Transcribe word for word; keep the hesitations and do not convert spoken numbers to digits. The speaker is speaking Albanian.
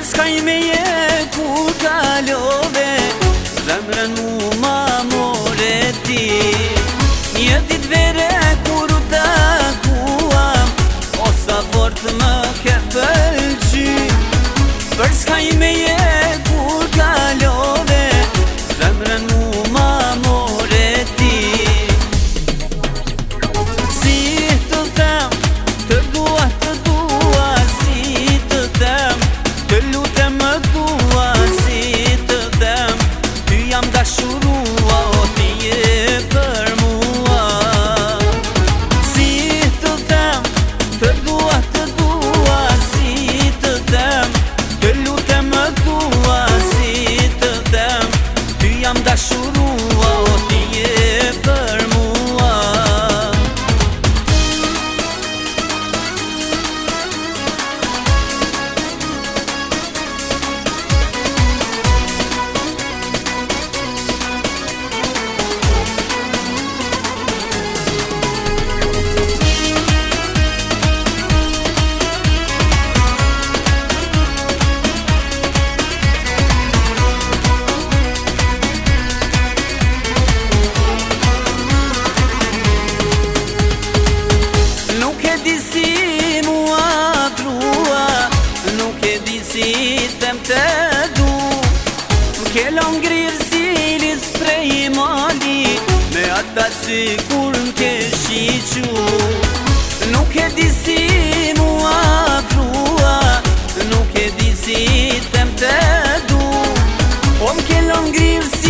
s'kaj me je kur kalove, zemrën mu ma more ti. Një dit vere kur u takuam, o sa fort më ke pëlqy. Për s'kaj me je kur kalove, zemrën mu ma more ti. Si të them, të dua, të dua, si të them, të lutem më dua, si të them, ty jam dashurua, o ti je për mua. Si të them, të dua, të dua, si të them, të lutem më dua, si të them, ty jam dashurua, o ti je për mua. Si mua trua, nuk e di si them të du. M'ke longrir si lis prej mali, me ata si kur m'ke shiqu. Nuk e di si mua trua, nuk e di si them të du. O m'ke longrir si